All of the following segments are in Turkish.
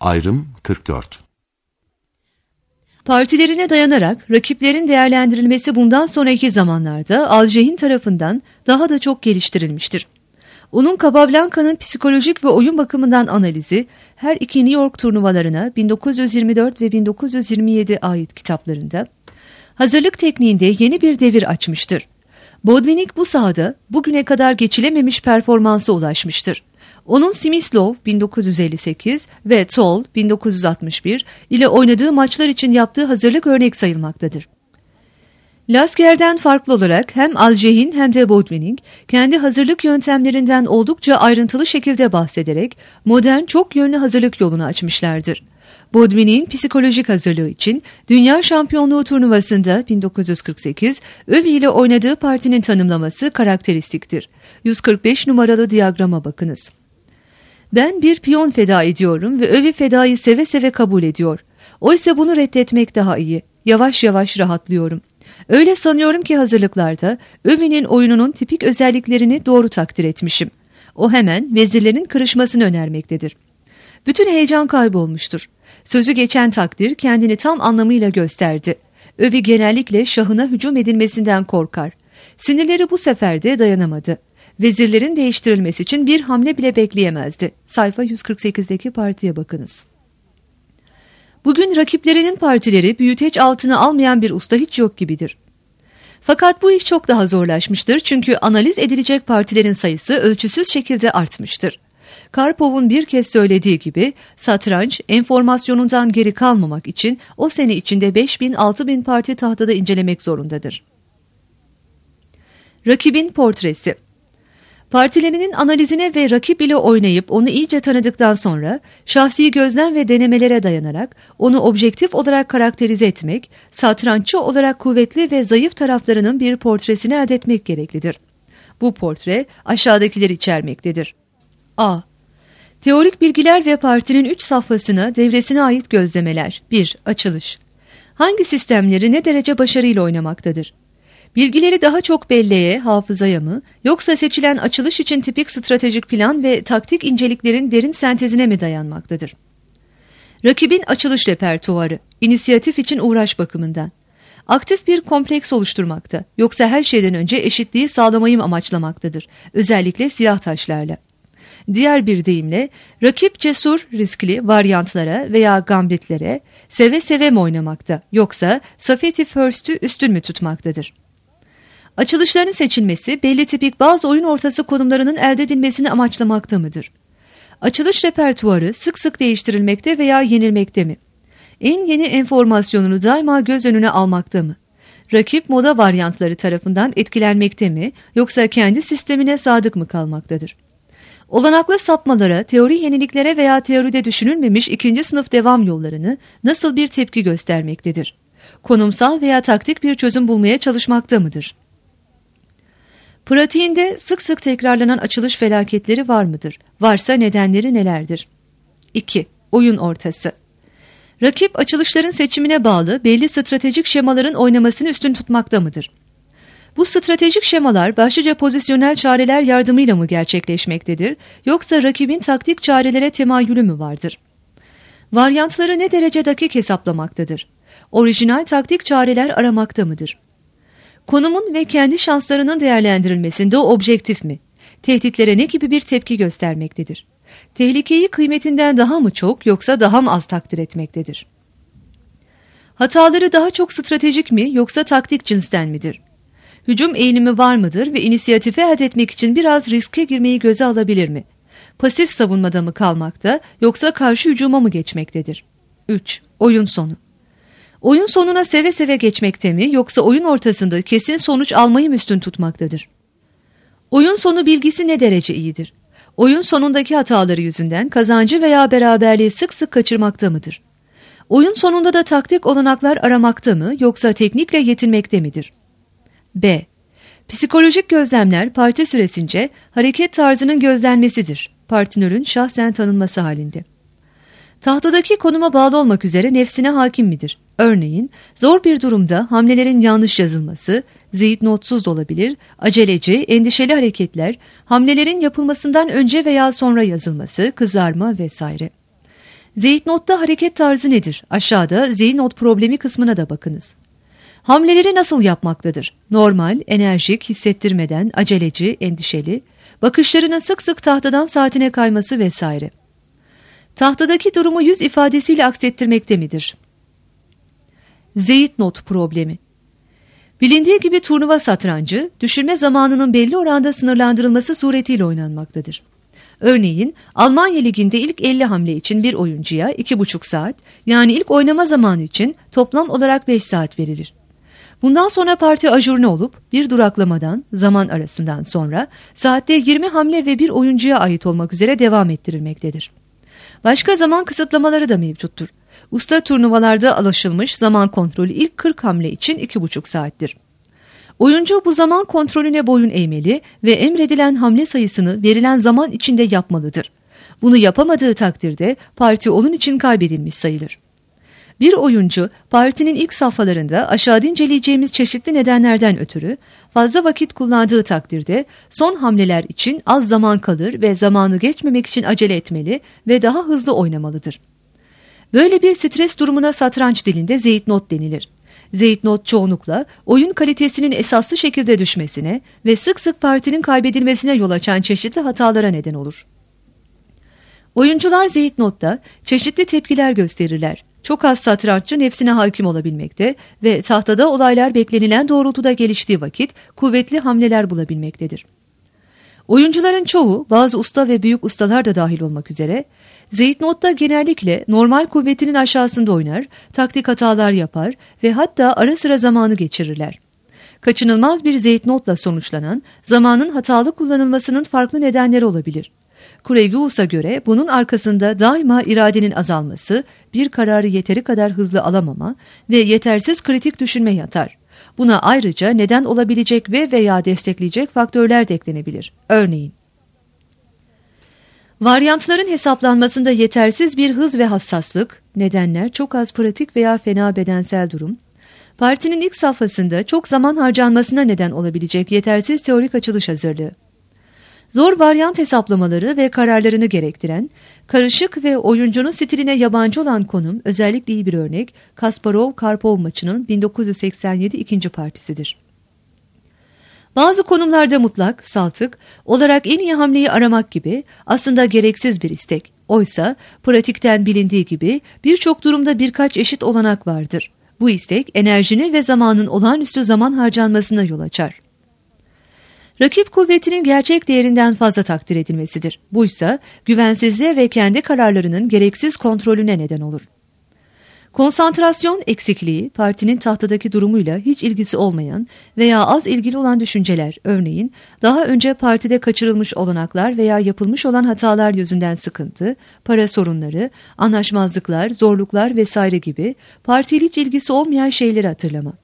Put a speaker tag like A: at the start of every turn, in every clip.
A: Ayrım 44.
B: Partilerine dayanarak rakiplerin değerlendirilmesi bundan sonraki zamanlarda Aljehin tarafından daha da çok geliştirilmiştir. Onun Capablanca'nın psikolojik ve oyun bakımından analizi her iki New York turnuvalarına 1924 ve 1927 ait kitaplarında hazırlık tekniğinde yeni bir devir açmıştır. Bodminik bu sahada bugüne kadar geçilememiş performansa ulaşmıştır. Onun Smyslov 1958 ve Toll 1961 ile oynadığı maçlar için yaptığı hazırlık örnek sayılmaktadır. Lasker'den farklı olarak hem Aljehin hem de Bodminik kendi hazırlık yöntemlerinden oldukça ayrıntılı şekilde bahsederek modern çok yönlü hazırlık yolunu açmışlardır. Bodminik'in psikolojik hazırlığı için Dünya Şampiyonluğu turnuvasında 1948 Övi ile oynadığı partinin tanımlaması karakteristiktir. 145 numaralı diyagrama bakınız. Ben bir piyon feda ediyorum ve Övi fedayı seve seve kabul ediyor. Oysa bunu reddetmek daha iyi. Yavaş yavaş rahatlıyorum. Öyle sanıyorum ki hazırlıklarda Övi'nin oyununun tipik özelliklerini doğru takdir etmişim. O hemen vezirlerin kırışmasını önermektedir. Bütün heyecan kaybolmuştur. Sözü geçen takdir kendini tam anlamıyla gösterdi. Övi genellikle şahına hücum edilmesinden korkar. Sinirleri bu sefer de dayanamadı. Vezirlerin değiştirilmesi için bir hamle bile bekleyemezdi. Sayfa 148'deki partiye bakınız. Bugün rakiplerinin partileri büyüteç altına almayan bir usta hiç yok gibidir. Fakat bu iş çok daha zorlaşmıştır çünkü analiz edilecek partilerin sayısı ölçüsüz şekilde artmıştır. Karpov'un bir kez söylediği gibi satranç enformasyonundan geri kalmamak için o sene içinde 5000-6000 parti tahtada incelemek zorundadır. Rakibin portresi. Partilerinin analizine ve rakip ile oynayıp onu iyice tanıdıktan sonra şahsi gözlem ve denemelere dayanarak onu objektif olarak karakterize etmek, satranççı olarak kuvvetli ve zayıf taraflarının bir portresini elde etmek gereklidir. Bu portre aşağıdakileri içermektedir. A. Teorik bilgiler ve partinin 3 safhasına, devresine ait gözlemeler. 1. Açılış. Hangi sistemleri ne derece başarıyla oynamaktadır? Bilgileri daha çok belleğe, hafızaya mı, yoksa seçilen açılış için tipik stratejik plan ve taktik inceliklerin derin sentezine mi dayanmaktadır? Rakibin açılış repertuarı, inisiyatif için uğraş bakımından. Aktif bir kompleks oluşturmakta, yoksa her şeyden önce eşitliği sağlamayı mı amaçlamaktadır, özellikle siyah taşlarla. Diğer bir deyimle, rakip cesur, riskli varyantlara veya gambitlere seve seve mi oynamakta, yoksa Safety First'ü üstün mü tutmaktadır? Açılışların seçilmesi belli tipik bazı oyun ortası konumlarının elde edilmesini amaçlamakta mıdır? Açılış repertuarı sık sık değiştirilmekte veya yenilmekte mi? En yeni enformasyonunu daima göz önüne almakta mı? Rakip moda varyantları tarafından etkilenmekte mi yoksa kendi sistemine sadık mı kalmaktadır? Olanaklı sapmalara, teori yeniliklere veya teoride düşünülmemiş ikinci sınıf devam yollarını nasıl bir tepki göstermektedir? Konumsal veya taktik bir çözüm bulmaya çalışmakta mıdır? Pratiğinde sık sık tekrarlanan açılış felaketleri var mıdır? Varsa nedenleri nelerdir? 2. Oyun ortası. Rakip açılışların seçimine bağlı belli stratejik şemaların oynamasını üstün tutmakta mıdır? Bu stratejik şemalar başlıca pozisyonel çareler yardımıyla mı gerçekleşmektedir, yoksa rakibin taktik çarelere temayülü mü vardır? Varyantları ne derece dakik hesaplamaktadır? Orijinal taktik çareler aramakta mıdır? Konumun ve kendi şanslarının değerlendirilmesinde o objektif mi? Tehditlere ne gibi bir tepki göstermektedir? Tehlikeyi kıymetinden daha mı çok yoksa daha mı az takdir etmektedir? Hataları daha çok stratejik mi yoksa taktik cinsten midir? Hücum eğilimi var mıdır ve inisiyatifi elde etmek için biraz riske girmeyi göze alabilir mi? Pasif savunmada mı kalmakta yoksa karşı hücuma mı geçmektedir? 3. Oyun sonu. Oyun sonuna seve seve geçmekte mi yoksa oyun ortasında kesin sonuç almayı mı üstün tutmaktadır? Oyun sonu bilgisi ne derece iyidir? Oyun sonundaki hataları yüzünden kazancı veya beraberliği sık sık kaçırmakta mıdır? Oyun sonunda da taktik olanaklar aramakta mı yoksa teknikle yetinmekte midir? B. Psikolojik gözlemler parti süresince hareket tarzının gözlenmesidir. Partinörün şahsen tanınması halinde. Tahtadaki konuma bağlı olmak üzere nefsine hakim midir? Örneğin zor bir durumda hamlelerin yanlış yazılması, zihit notsuz da olabilir, aceleci, endişeli hareketler, hamlelerin yapılmasından önce veya sonra yazılması, kızarma vesaire. Zeitnot'ta hareket tarzı nedir? Aşağıda Zeitnot problemi kısmına da bakınız. Hamleleri nasıl yapmaktadır? Normal, enerjik, hissettirmeden, aceleci, endişeli, bakışlarının sık sık tahtadan saatine kayması vesaire. Tahtadaki durumu yüz ifadesiyle aksettirmekte midir? Zeitnot problemi. Bilindiği gibi turnuva satrancı, düşürme zamanının belli oranda sınırlandırılması suretiyle oynanmaktadır. Örneğin Almanya Ligi'nde ilk 50 hamle için bir oyuncuya 2,5 saat, yani ilk oynama zamanı için toplam olarak 5 saat verilir. Bundan sonra parti ajurne olup bir duraklamadan, zaman arasından sonra saatte 20 hamle ve bir oyuncuya ait olmak üzere devam ettirilmektedir. Başka zaman kısıtlamaları da mevcuttur. Usta turnuvalarda alışılmış zaman kontrolü ilk 40 hamle için 2,5 saattir. Oyuncu bu zaman kontrolüne boyun eğmeli ve emredilen hamle sayısını verilen zaman içinde yapmalıdır. Bunu yapamadığı takdirde parti onun için kaybedilmiş sayılır. Bir oyuncu partinin ilk safhalarında aşağıda inceleyeceğimiz çeşitli nedenlerden ötürü fazla vakit kullandığı takdirde son hamleler için az zaman kalır ve zamanı geçmemek için acele etmeli ve daha hızlı oynamalıdır. Böyle bir stres durumuna satranç dilinde Zeitnot denilir. Zeitnot çoğunlukla oyun kalitesinin esaslı şekilde düşmesine ve sık sık partinin kaybedilmesine yol açan çeşitli hatalara neden olur. Oyuncular Zeitnot'ta çeşitli tepkiler gösterirler. Çok az satranççı nefsine hakim olabilmekte ve tahtada olaylar beklenilen doğrultuda geliştiği vakit kuvvetli hamleler bulabilmektedir. Oyuncuların çoğu, bazı usta ve büyük ustalar da dahil olmak üzere, Zeitnot'ta genellikle normal kuvvetinin aşağısında oynar, taktik hatalar yapar ve hatta ara sıra zamanı geçirirler. Kaçınılmaz bir Zeitnot'la sonuçlanan zamanın hatalı kullanılmasının farklı nedenleri olabilir. Kuregius'a göre bunun arkasında daima iradenin azalması, bir kararı yeteri kadar hızlı alamama ve yetersiz kritik düşünme yatar. Buna ayrıca neden olabilecek ve veya destekleyecek faktörler de eklenebilir. Örneğin, varyantların hesaplanmasında yetersiz bir hız ve hassaslık, nedenler çok az pratik veya fena bedensel durum, partinin ilk safhasında çok zaman harcanmasına neden olabilecek yetersiz teorik açılış hazırlığı, zor varyant hesaplamaları ve kararlarını gerektiren, karışık ve oyuncunun stiline yabancı olan konum özellikle iyi bir örnek Kasparov-Karpov maçının 1987 ikinci partisidir. Bazı konumlarda mutlak, saltık olarak en iyi hamleyi aramak gibi aslında gereksiz bir istek. Oysa pratikten bilindiği gibi birçok durumda birkaç eşit olanak vardır. Bu istek enerjini ve zamanın olağanüstü zaman harcanmasına yol açar. Rakip kuvvetinin gerçek değerinden fazla takdir edilmesidir. Buysa güvensizliğe ve kendi kararlarının gereksiz kontrolüne neden olur. Konsantrasyon eksikliği, partinin tahtadaki durumuyla hiç ilgisi olmayan veya az ilgili olan düşünceler, örneğin daha önce partide kaçırılmış olanaklar veya yapılmış olan hatalar yüzünden sıkıntı, para sorunları, anlaşmazlıklar, zorluklar vesaire gibi partiyle hiç ilgisi olmayan şeyleri hatırlama.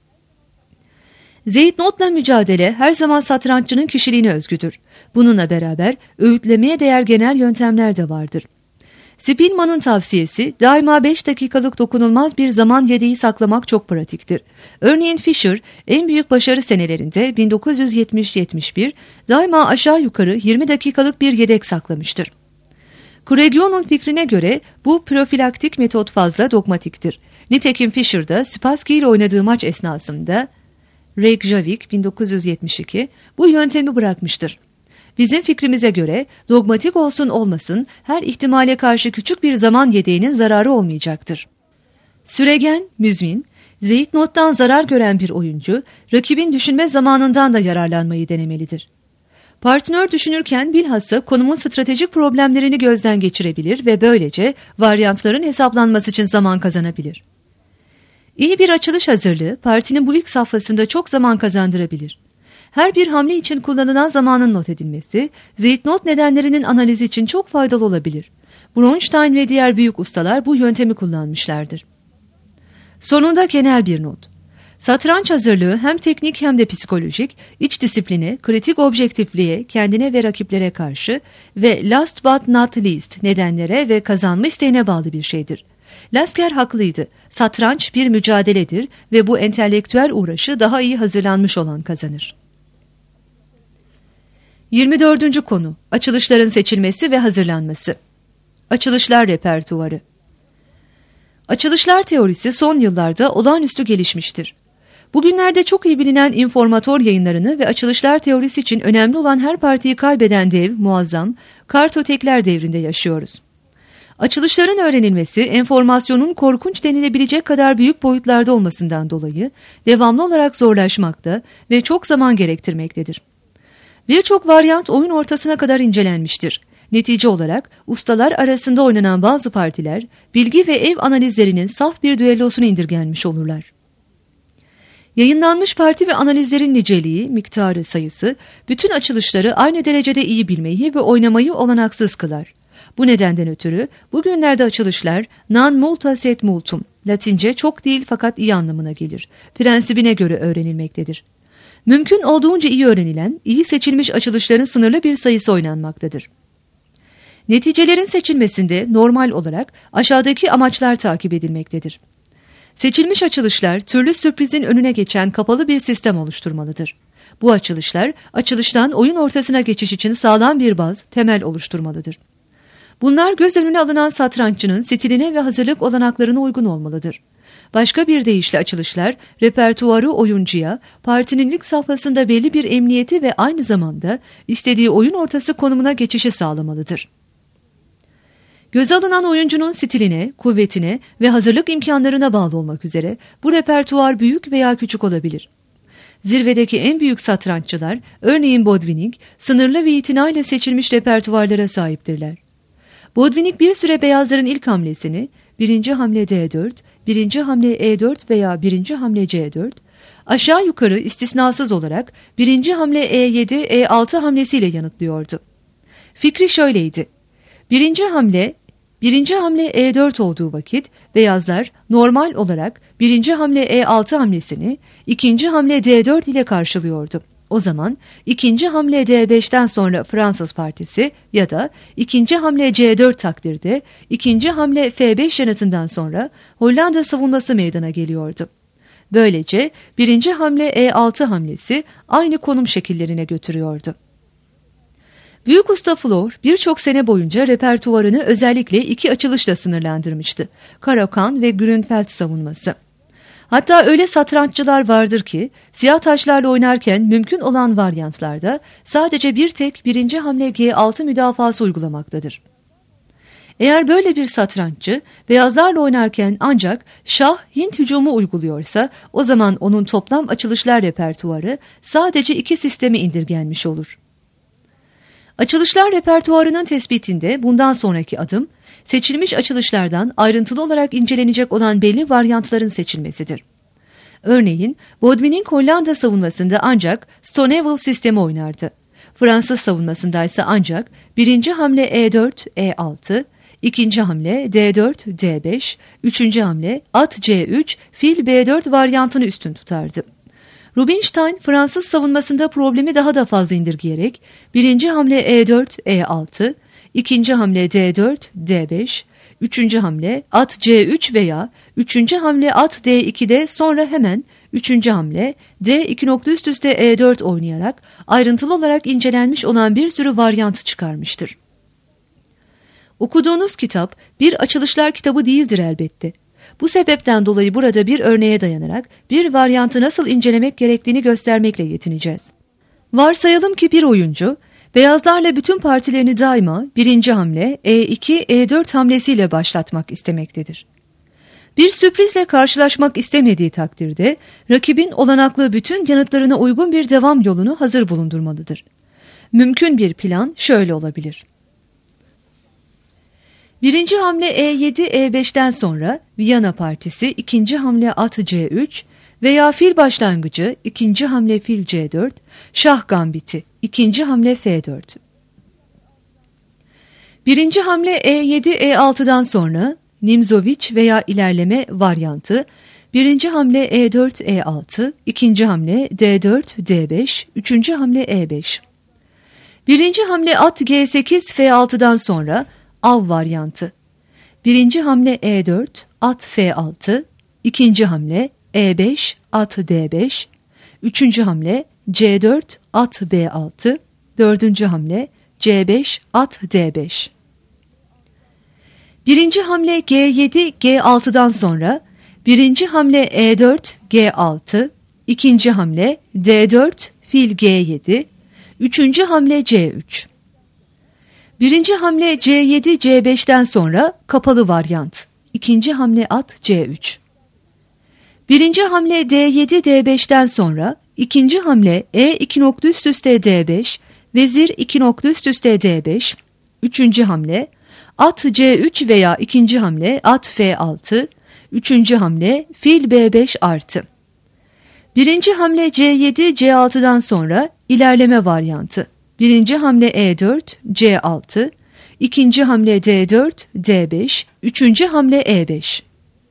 B: Zeitnot'la mücadele her zaman satranççının kişiliğine özgüdür. Bununla beraber öğütlemeye değer genel yöntemler de vardır. Spielman'ın tavsiyesi daima 5 dakikalık dokunulmaz bir zaman yedeği saklamak çok pratiktir. Örneğin Fischer en büyük başarı senelerinde 1970-71 daima aşağı yukarı 20 dakikalık bir yedek saklamıştır. Kuregio'nun fikrine göre bu profilaktik metot fazla dogmatiktir. Nitekim Fischer'da Spassky ile oynadığı maç esnasında Reykjavik 1972 bu yöntemi bırakmıştır. Bizim fikrimize göre dogmatik olsun olmasın her ihtimale karşı küçük bir zaman yedeğinin zararı olmayacaktır. Süregen, müzmin, Zeitnot'tan zarar gören bir oyuncu, rakibin düşünme zamanından da yararlanmayı denemelidir. Partnör düşünürken bilhassa konumun stratejik problemlerini gözden geçirebilir ve böylece varyantların hesaplanması için zaman kazanabilir. İyi bir açılış hazırlığı partinin bu ilk safhasında çok zaman kazandırabilir. Her bir hamle için kullanılan zamanın not edilmesi, Zeitnot nedenlerinin analizi için çok faydalı olabilir. Bronstein ve diğer büyük ustalar bu yöntemi kullanmışlardır. Sonunda genel bir not. Satranç hazırlığı hem teknik hem de psikolojik, iç disipline, kritik objektifliğe, kendine ve rakiplere karşı ve last but not least nedenlere ve kazanma isteğine bağlı bir şeydir. Lasker haklıydı. Satranç bir mücadeledir ve bu entelektüel uğraşı daha iyi hazırlanmış olan kazanır. 24. konu: Açılışların seçilmesi ve hazırlanması. Açılışlar repertuarı. Açılışlar teorisi son yıllarda olağanüstü gelişmiştir. Bugünlerde çok iyi bilinen informator yayınlarını ve açılışlar teorisi için önemli olan her partiyi kaybeden dev, muazzam, kartotekler devrinde yaşıyoruz. Açılışların öğrenilmesi, enformasyonun korkunç denilebilecek kadar büyük boyutlarda olmasından dolayı devamlı olarak zorlaşmakta ve çok zaman gerektirmektedir. Birçok varyant oyun ortasına kadar incelenmiştir. Netice olarak ustalar arasında oynanan bazı partiler, bilgi ve ev analizlerinin saf bir düellosunu indirgenmiş olurlar. Yayınlanmış parti ve analizlerin niceliği, miktarı, sayısı, bütün açılışları aynı derecede iyi bilmeyi ve oynamayı olanaksız kılar. Bu nedenden ötürü bugünlerde açılışlar non multa sed multum, Latince çok değil fakat iyi anlamına gelir, prensibine göre öğrenilmektedir. Mümkün olduğunca iyi öğrenilen, iyi seçilmiş açılışların sınırlı bir sayısı oynanmaktadır. Neticelerin seçilmesinde normal olarak aşağıdaki amaçlar takip edilmektedir. Seçilmiş açılışlar türlü sürprizin önüne geçen kapalı bir sistem oluşturmalıdır. Bu açılışlar açılıştan oyun ortasına geçiş için sağlam bir baz, temel oluşturmalıdır. Bunlar göz önüne alınan satranççının stiline ve hazırlık olanaklarına uygun olmalıdır. Başka bir deyişle açılışlar, repertuarı oyuncuya, partinin ilk safhasında belli bir emniyeti ve aynı zamanda istediği oyun ortası konumuna geçişi sağlamalıdır. Göze alınan oyuncunun stiline, kuvvetine ve hazırlık imkanlarına bağlı olmak üzere bu repertuar büyük veya küçük olabilir. Zirvedeki en büyük satranççılar, örneğin Botvinnik, sınırlı ve itinayla seçilmiş repertuarlara sahiptirler. Botvinnik bir süre beyazların ilk hamlesini, birinci hamle D4, birinci hamle E4 veya birinci hamle C4, aşağı yukarı istisnasız olarak birinci hamle E7, E6 hamlesiyle yanıtlıyordu. Fikri şöyleydi. Birinci hamle E4 olduğu vakit beyazlar normal olarak birinci hamle E6 hamlesini ikinci hamle D4 ile karşılıyordu. O zaman ikinci hamle D5'ten sonra Fransız partisi ya da ikinci hamle C4 takdirde ikinci hamle F5 yanıtından sonra Hollanda savunması meydana geliyordu. Böylece birinci hamle E6 hamlesi aynı konum şekillerine götürüyordu. Büyük usta Flor birçok sene boyunca repertuarını özellikle iki açılışla sınırlandırmıştı. Caro-Kann ve Grünfeld savunması. Hatta öyle satranççılar vardır ki siyah taşlarla oynarken mümkün olan varyantlarda sadece bir tek birinci hamle G6 müdafası uygulamaktadır. Eğer böyle bir satranççı beyazlarla oynarken ancak şah Hint hücumu uyguluyorsa o zaman onun toplam açılışlar repertuarı sadece iki sisteme indirgenmiş olur. Açılışlar repertuarının tespitinde bundan sonraki adım, seçilmiş açılışlardan ayrıntılı olarak incelenecek olan belli varyantların seçilmesidir. Örneğin, Botvinnik Hollanda savunmasında ancak Stonewall sistemi oynardı. Fransız savunmasındaysa ancak birinci hamle E4, E6, ikinci hamle D4, D5, üçüncü hamle at C3, fil B4 varyantını üstün tutardı. Rubinstein Fransız savunmasında problemi daha da fazla indirgeyerek birinci hamle E4, E6, ikinci hamle D4, D5, üçüncü hamle at C3 veya üçüncü hamle at D2'de sonra hemen üçüncü hamle D2 nokta üst üste E4 oynayarak ayrıntılı olarak incelenmiş olan bir sürü varyantı çıkarmıştır. Okuduğunuz kitap bir açılışlar kitabı değildir elbette. Bu sebepten dolayı burada bir örneğe dayanarak bir varyantı nasıl incelemek gerektiğini göstermekle yetineceğiz. Varsayalım ki bir oyuncu, beyazlarla bütün partilerini daima birinci hamle E2, E4 hamlesiyle başlatmak istemektedir. Bir sürprizle karşılaşmak istemediği takdirde, rakibin olanaklı bütün yanıtlarına uygun bir devam yolunu hazır bulundurmalıdır. Mümkün bir plan şöyle olabilir. Birinci hamle E7, E5'ten sonra Viyana partisi ikinci hamle at C3 veya fil başlangıcı ikinci hamle fil C4, şah gambiti ikinci hamle F4. Birinci hamle E7, E6'dan sonra Nimzowitsch veya ilerleme varyantı, birinci hamle E4, E6, ikinci hamle D4, D5, üçüncü hamle E5. Birinci hamle at G8, F6'dan sonra av varyantı. Birinci hamle E4, at F6, ikinci hamle E5, at D5, üçüncü hamle C4, at B6, dördüncü hamle C5, at D5. Birinci hamle G7, G6'dan sonra birinci hamle E4, G6, ikinci hamle D4, fil G7, üçüncü hamle C3. Birinci hamle C7, C5'ten sonra kapalı varyant. İkinci hamle at C3. Birinci hamle D7, D5'ten sonra ikinci hamle E2 nokta üst üste D5, vezir 2 nokta üst üste D5, üçüncü hamle at C3 veya ikinci hamle at F6, üçüncü hamle fil B5 artı. Birinci hamle C7, C6'dan sonra ilerleme varyantı. Birinci hamle E4, C6, ikinci hamle D4, D5, üçüncü hamle E5.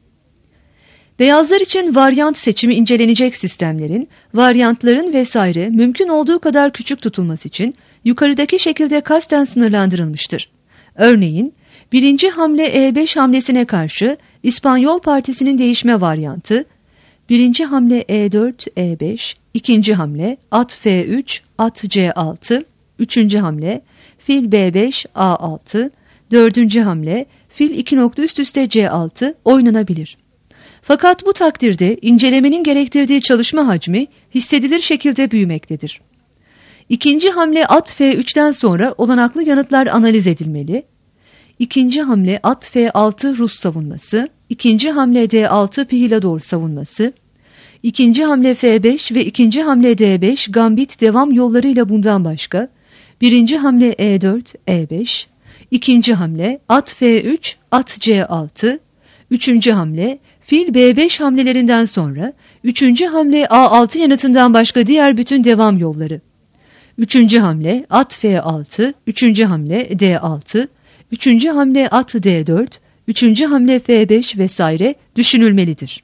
B: Beyazlar için varyant seçimi incelenecek sistemlerin, varyantların vesaire mümkün olduğu kadar küçük tutulması için yukarıdaki şekilde kasten sınırlandırılmıştır. Örneğin, birinci hamle E5 hamlesine karşı İspanyol Partisi'nin değişme varyantı, birinci hamle E4, E5, ikinci hamle at F3, at C6, üçüncü hamle fil B5, A6, dördüncü hamle fil 2 nokta üst üste C6 oynanabilir. Fakat bu takdirde incelemenin gerektirdiği çalışma hacmi hissedilir şekilde büyümektedir. İkinci hamle at F3'ten sonra olanaklı yanıtlar analiz edilmeli. İkinci hamle at F6 Rus savunması, ikinci hamle D6 Pihilador savunması, ikinci hamle F5 ve ikinci hamle D5 gambit devam yollarıyla bundan başka, birinci hamle E4, E5, ikinci hamle at F3, at C6, üçüncü hamle fil B5 hamlelerinden sonra, üçüncü hamle A6 yanıtından başka diğer bütün devam yolları, üçüncü hamle at F6, üçüncü hamle D6, üçüncü hamle at D4, üçüncü hamle F5 vesaire düşünülmelidir.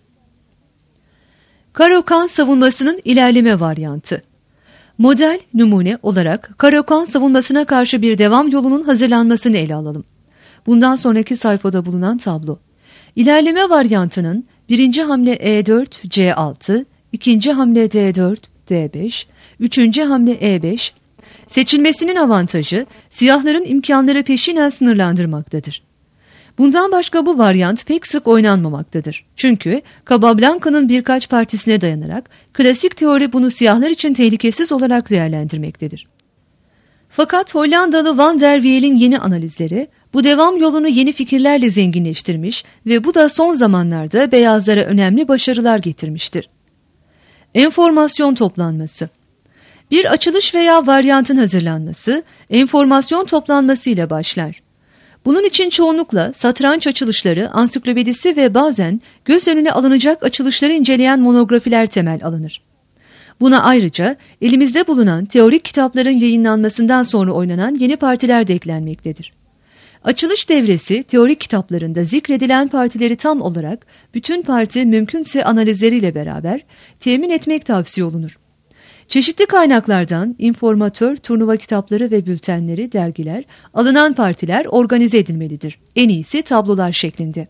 B: Karo-Kan savunmasının ilerleme varyantı. Model numune olarak Karo-Kan savunmasına karşı bir devam yolunun hazırlanmasını ele alalım. Bundan sonraki sayfada bulunan tablo. İlerleme varyantının birinci hamle E4, C6, ikinci hamle D4, D5, üçüncü hamle E5, seçilmesinin avantajı siyahların imkanları peşinen sınırlandırmaktadır. Bundan başka bu varyant pek sık oynanmamaktadır. Çünkü Capablanca'nın birkaç partisine dayanarak klasik teori bunu siyahlar için tehlikesiz olarak değerlendirmektedir. Fakat Hollandalı Van der Wiel'in yeni analizleri bu devam yolunu yeni fikirlerle zenginleştirmiş ve bu da son zamanlarda beyazlara önemli başarılar getirmiştir. Enformasyon toplanması. Bir açılış veya varyantın hazırlanması, enformasyon toplanması ile başlar. Bunun için çoğunlukla satranç açılışları, ansiklopedisi ve bazen göz önüne alınacak açılışları inceleyen monografiler temel alınır. Buna ayrıca elimizde bulunan teorik kitapların yayınlanmasından sonra oynanan yeni partiler de eklenmektedir. Açılış devresi teorik kitaplarında zikredilen partileri tam olarak bütün parti mümkünse analizleriyle beraber temin etmek tavsiye olunur. Çeşitli kaynaklardan informatör, turnuva kitapları ve bültenleri, dergiler, alınan partiler organize edilmelidir. En iyisi tablolar şeklinde.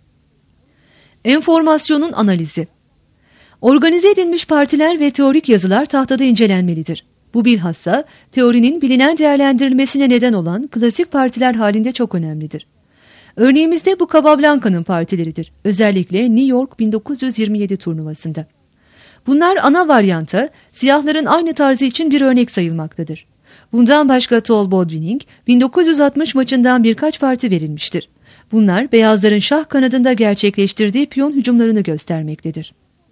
B: Enformasyonun analizi. Organize edilmiş partiler ve teorik yazılar tahtada incelenmelidir. Bu bilhassa teorinin bilinen değerlendirilmesine neden olan klasik partiler halinde çok önemlidir. Örneğimizde bu Capablanca'nın partileridir. Özellikle New York 1927 turnuvasında. Bunlar ana varyanta, siyahların aynı tarzı için bir örnek sayılmaktadır. Bundan başka Tall Board Winning 1960 maçından birkaç parti verilmiştir. Bunlar beyazların şah kanadında gerçekleştirdiği piyon hücumlarını göstermektedir.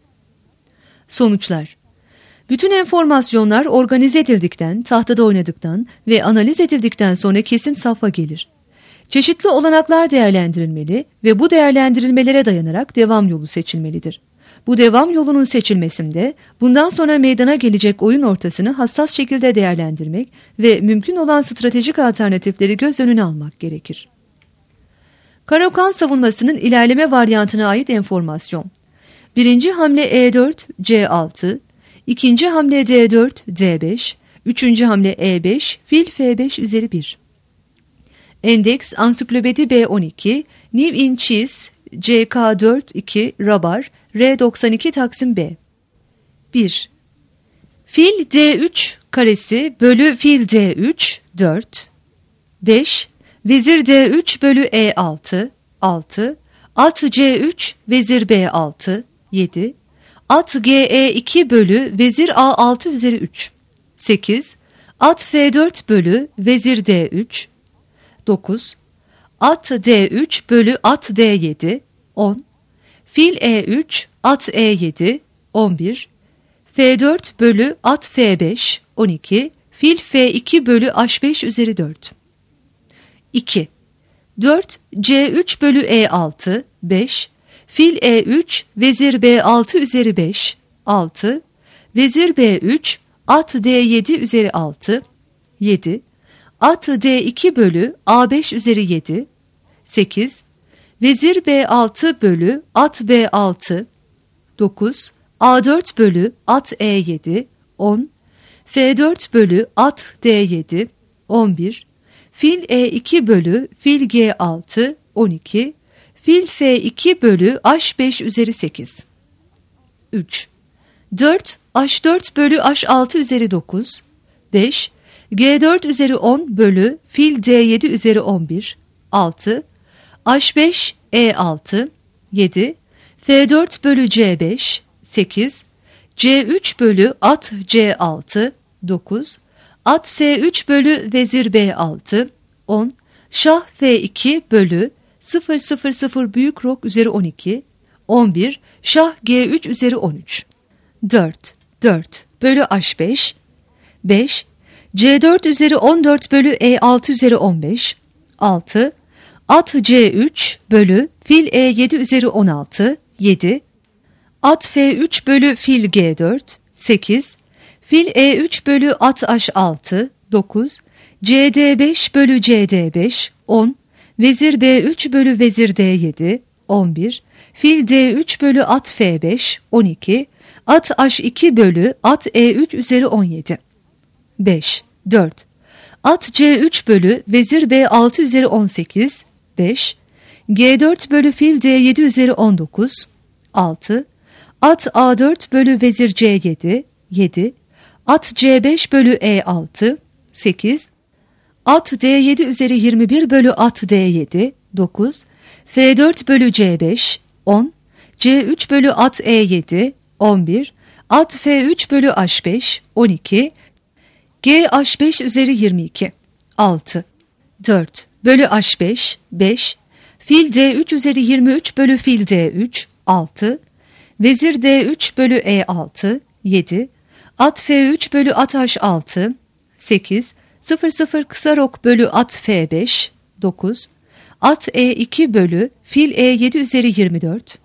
B: Sonuçlar. Bütün enformasyonlar organize edildikten, tahtada oynadıktan ve analiz edildikten sonra kesin safa gelir. Çeşitli olanaklar değerlendirilmeli ve bu değerlendirilmelere dayanarak devam yolu seçilmelidir. Bu devam yolunun seçilmesinde bundan sonra meydana gelecek oyun ortasını hassas şekilde değerlendirmek ve mümkün olan stratejik alternatifleri göz önüne almak gerekir. Karo-Kan savunmasının ilerleme varyantına ait enformasyon. Birinci hamle E4, C6, ikinci hamle D4, D5, üçüncü hamle E5, fil F5 üzeri 1. Endeks Ansiklopedi B12, New in Chess, CK4-2, Rabar, R92 Taksim B. 1. Fil D3 karesi bölü fil D3, 4. 5. Vezir D3 bölü E6, 6. At C3 vezir B6 7. At GE2 bölü vezir A6 üzeri 3 8. At F4 bölü vezir D3 9. At D3 bölü at D7 10. Fil E3 at E7 11. F4 bölü at F5 12. Fil F2 bölü H5 üzeri 4 2. 4. C3 bölü E6 5. Fil E3 vezir B6 üzeri 5 6. Vezir B3 at D7 üzeri 6 7. At D2 bölü A5 üzeri 7 8. Vezir B6 bölü at B6 9. A4 bölü at E7 10. F4 bölü at D7 11. Fil E2 bölü fil G6 12. Fil F2 bölü H5 üzeri 8 3. 4. H4 bölü H6 üzeri 9 5. G4 üzeri 10 bölü fil D7 üzeri 11 6. H5 E6 7. F4 bölü C5 8. C3 bölü at C6 9. At F3 bölü vezir B6 10. Şah F2 bölü 0 büyük rok üzeri 12 11. Şah G3 üzeri 13 4 bölü H5 5. C4 üzeri 14 bölü E6 üzeri 15 6. At C3 bölü fil E7 üzeri 16 7. At F3 bölü fil G4 8. Fil E3 bölü at H6 9. CD5 bölü CD5 10. Vezir B3 bölü vezir D7 11. Fil D3 bölü at F5 12. At H2 bölü at E3 üzeri 17 5 4. At C3 bölü vezir B6 üzeri 18 5. G4 bölü fil D7 üzeri 19 6. At A4 bölü vezir C7 7. At C5 bölü E6 8. At D7 üzeri 21 bölü at D7 9. F4 bölü C5 10. C3 bölü at E7 11. At F3 bölü H5 12. G H5 üzeri 22 6. 4 bölü H5 5. Fil D3 üzeri 23 bölü fil D3 6. Vezir D3 bölü E6 7. At F3 bölü at H6 8. 0 kısa rok bölü at F5 9. At E2 bölü fil E7 üzeri 24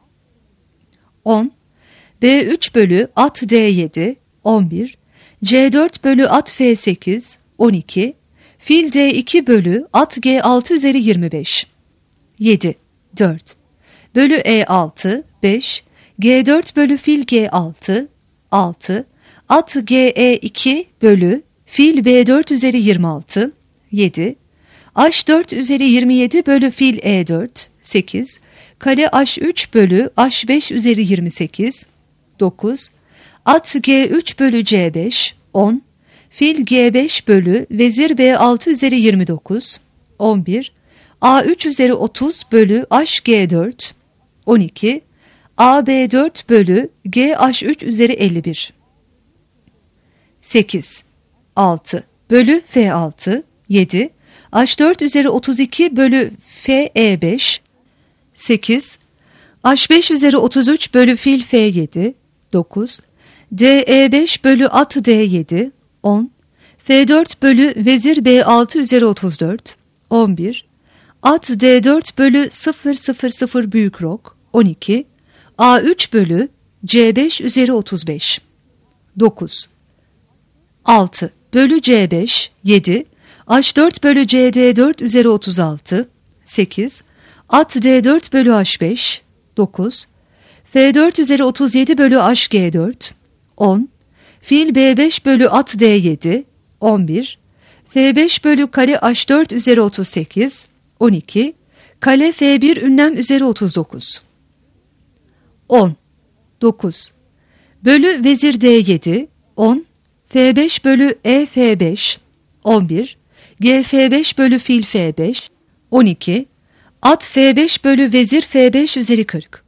B: 10. B3 bölü at D7 11. C4 bölü at F8 12. Fil D2 bölü at G6 üzeri 25 7 4 bölü E6 5. G4 bölü fil G6 6. At GE2 bölü fil B4 üzeri 26 7. H4 üzeri 27 bölü fil E4 8. Kale H3 bölü H5 üzeri 28 9. At G3 bölü C5 10. Fil G5 bölü vezir B6 üzeri 29 11. A3 üzeri 30 bölü HG4 12. AB4 bölü GH3 üzeri 51 8. 6 bölü F6 7. H4 üzeri 32 bölü FE5 8. H5 üzeri 33 bölü fil F7 9. DE5 bölü at D7 10. F4 bölü vezir B6 üzeri 34 11. At D4 bölü 0 büyük rok 12. A3 bölü C5 üzeri 35 9. 6 bölü C5 7. H4 bölü CD4 üzeri 36 8. At D4 bölü H5 9. F4 üzeri 37 bölü HG4 10. Fil B5 bölü at D7 11. F5 bölü kale H4 üzeri 38 12. Kale F1 ünlem üzeri 39 10 9 bölü vezir D7 10. F5 bölü EF5 11. GF5 bölü fil F5 12. At F5 bölü vezir F5 üzeri 40.